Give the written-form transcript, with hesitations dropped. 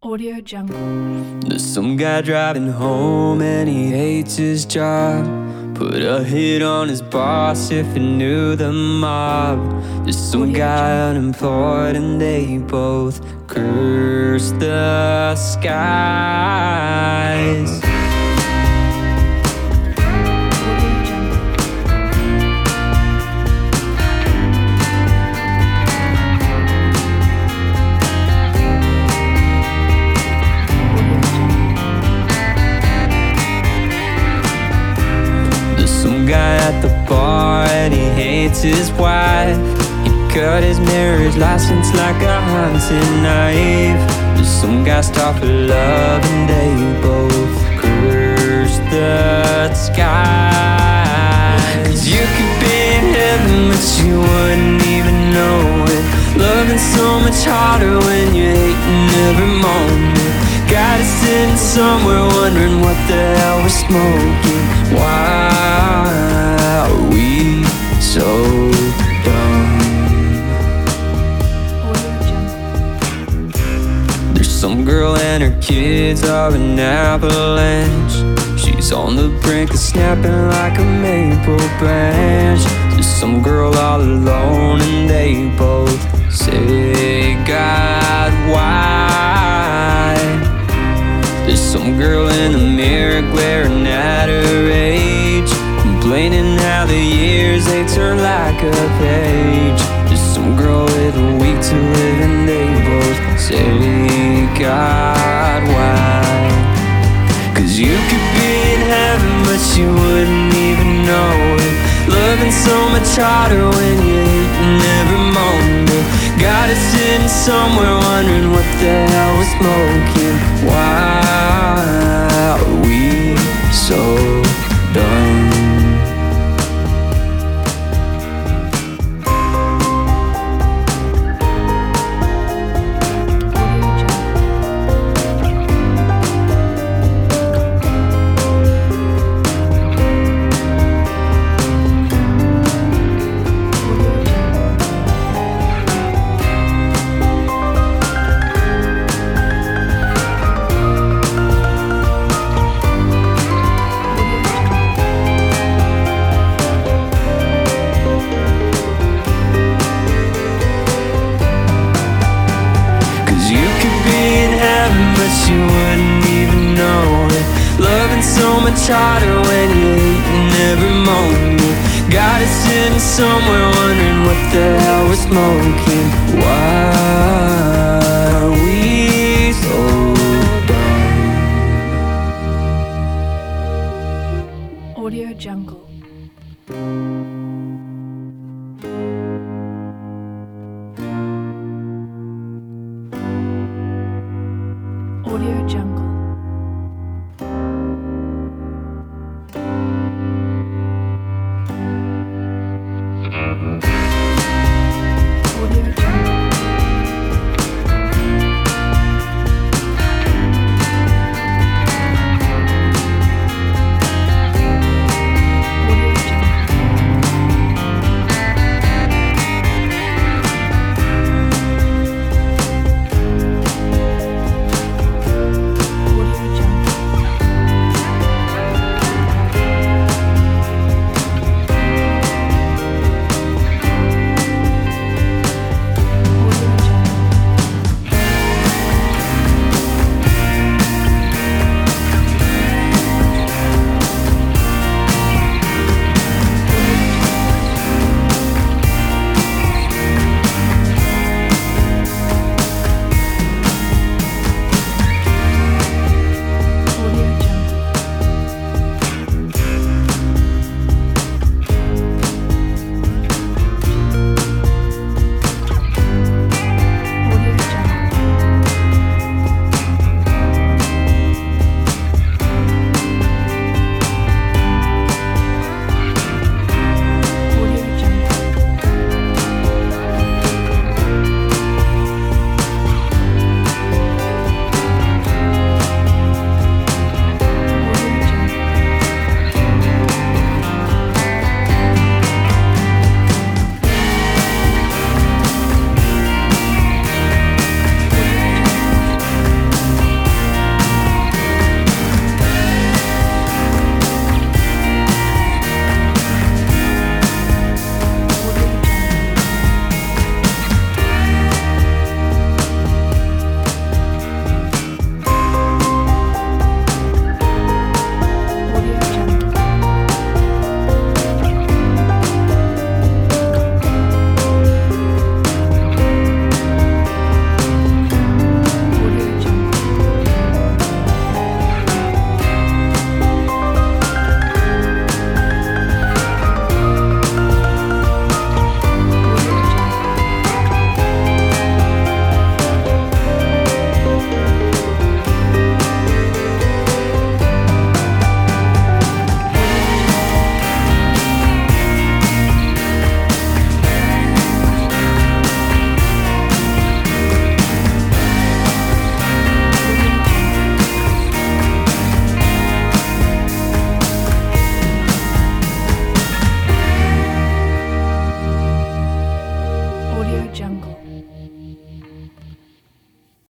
Audio Jungle. There's some guy driving home and he hates his job. Put a hit on his boss if he knew the mob. There's some guy unemployed and they both curse the skies. Guy at the bar and he hates his wife. He cut his marriage license like a hunting knife. There's some guys start for love and they both curse the skies. 'Cause you could be in heaven but you wouldn't even know it. Loving so much harder when you're hating every moment. Got us sitting somewhere wondering what the hell we're smoking. Why are we so dumb? There's some girl and her kids are an avalanche. She's on the brink of snapping like a maple branch. There's some girl all alone and they both say, God, why? There's some girl in the mirror glaring at her age, complaining how the years they turn like a page. There's some girl with a week to live and they both say, God, why? 'Cause you could be in heaven but you wouldn't even know it. Loving so much harder when you're hating every moment. Got us sitting somewhere wondering what the hell we're smoking. Why are we so dumb? You wouldn't even know it. Loving so much harder when you're hating every moment. Got us sitting somewhere wondering what the hell we're smoking. Why are we so dumb? Audio Jungle. Audio Jungle. Audio Jungle. Audio Jungle.